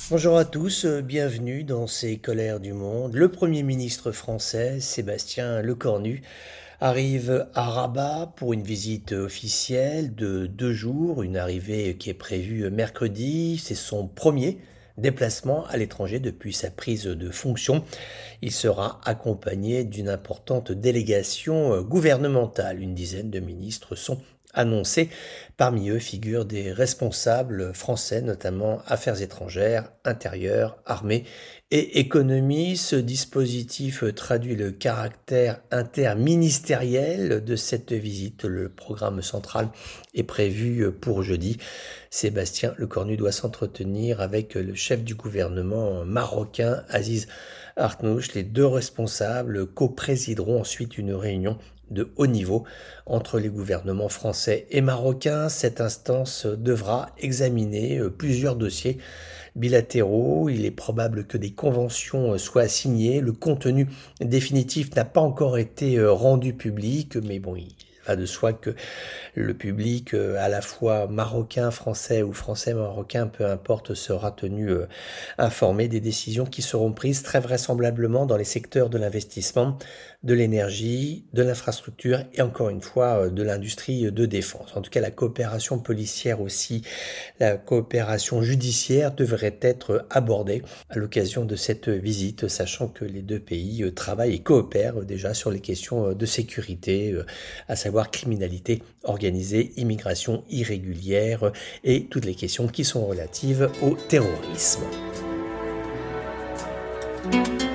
Bonjour à tous, bienvenue dans ces colères du monde. Le Premier ministre français, Sébastien Lecornu, arrive à Rabat pour une visite officielle de 2 jours, une arrivée qui est prévue mercredi. C'est son premier déplacement à l'étranger depuis sa prise de fonction. Il sera accompagné d'une importante délégation gouvernementale. Une dizaine de ministres sont annoncés. Parmi eux figurent des responsables français, notamment affaires étrangères, intérieures, armées et économie. Ce dispositif traduit le caractère interministériel de cette visite. Le programme central est prévu pour jeudi. Sébastien Lecornu doit s'entretenir avec le chef du gouvernement marocain, Aziz Artnouch. Les deux responsables co-présideront ensuite une réunion de haut niveau entre les gouvernements français et marocains. Cette instance devra examiner plusieurs dossiers bilatéraux. Il est probable que des conventions soient signées. Le contenu définitif n'a pas encore été rendu public, mais bon, il va de soi que le public, à la fois marocain, français ou français-marocain, peu importe, sera tenu informé des décisions qui seront prises très vraisemblablement dans les secteurs de l'investissement, de l'énergie, de l'infrastructure et encore une fois de l'industrie de défense. En tout cas, la coopération policière aussi, la coopération judiciaire devrait être abordée à l'occasion de cette visite, sachant que les deux pays travaillent et coopèrent déjà sur les questions de sécurité, à savoir criminalité organisée, immigration irrégulière et toutes les questions qui sont relatives au terrorisme.